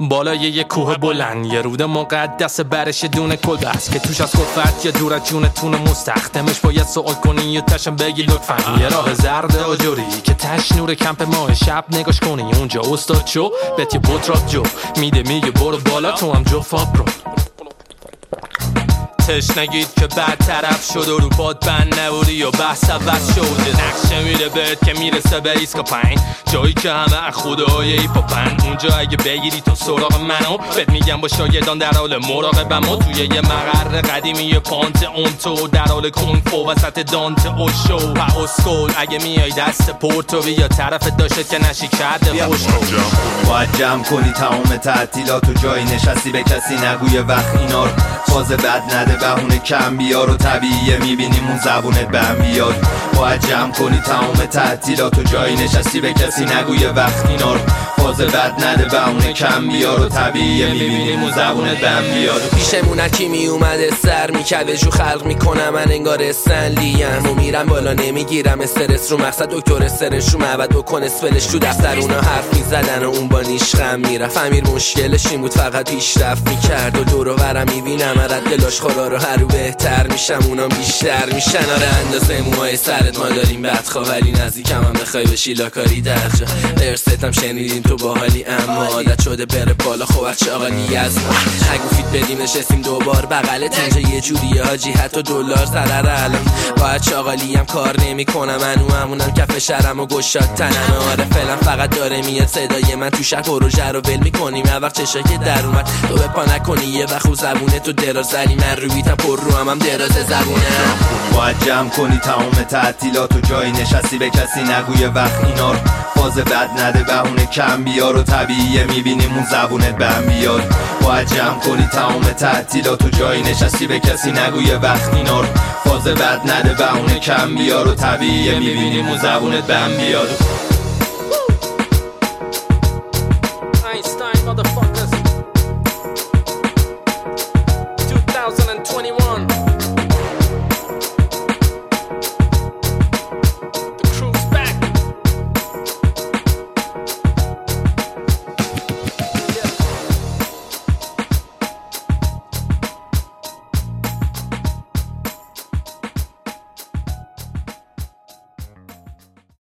بالای یه کوه بلند، یه رود مقدس برش دونه کلبست که توش از کفت یه دور از جونتون مستخدمش باید سوال کنی و تشم بگی لطفاً. یه راه زرد آجوری که تش نور کمپ ماه شب نگاش کنی، اونجا استاد جو بهت یه بطراب جو میده میگه برو بالا تو هم جو فاب رو. تشنگید که بعد طرف شد و رو پاد بند نبودی و بحث عوض شد. نقشه میره بهت که میرسه به ایسکا پنگ، جایی که همه خدای ایپاپن. اونجا اگه بگیری تو سراغ منو بهت میگم با شاگردان در حال مراقبه. ما توی یه مقر قدیمی پانت اونتو در حال کنفو وسط دانت اوشو و اسکول. اگه میای دست پورتو بیا طرف داشت که نشی کرده خوش کن. باید جمع کنی تمام تعطیلات و جایی نشستی به کسی نگوی وقت اینا رو. فاز بد نده بهونه کم بیار و طبیعیه میبینیم اون زبونت بهم بیاد. باید جمع کنی تمام تعطیلات و جایی نشستی به کسی نگوی وقت اینا رو. فاز بد نده بهونه کم بیار و طبیعیه میبینیم اون زبونت بهم بیاد. پیشمون کی می اومده سر میکرده جو خلق میکنم من انگار استنلیم و میرم بالا نمیگیرم استرس رو. مقصد دکتر استرس رو معبد بکن اسفلش تو دفتر اونا حرف میزدن و اون با نیشخم میرفت. امیر مشکلش این بود فقط پیشرفت میکرد و دور و برم میبینم رد دلاش خورا رو هر رو بهتر میشم اونا بیشتر میشن. آره اندازه موهای سرت ما داریم بدخواه ولی نزدیکم هم بخوای بشی لاکاری درجا. درستم شنیدیم تو باحالی اما عادت شده بره بالا خب از چاقالی از ما. اگه فیت بدیم نشستیم دوبار بغلت اینجا یه جوریه حاجی حتی دلار ضرر الان. باید چاقالی هم کار نمیکنم منو همونم کف شرم و گشاد تنم. آره فعلا فقط داره میاد صدای من تو شهر پروژه رو ول میکنیم. هر وقت چشا که در اومد تو به پا نکنی یه وقت زبونه تو دراز زدی من رویتم پر رو هم دراز زبونه. باید جمع کنی تمام تعطیلات و جایی نشستی به کسی نگوی وقت اینا رو. فاز بد نده بهونه کم بیار و طبیعیه میبینیم اون زبونت بهم بیاد. باید جمع کنی تمام تعطیلات و جایی نشستی به کسی نگوی وقت اینا رو. فاز بد نده بهونه کم بیار و طبیعیه میبینیم اون زبونت بهم بیاد.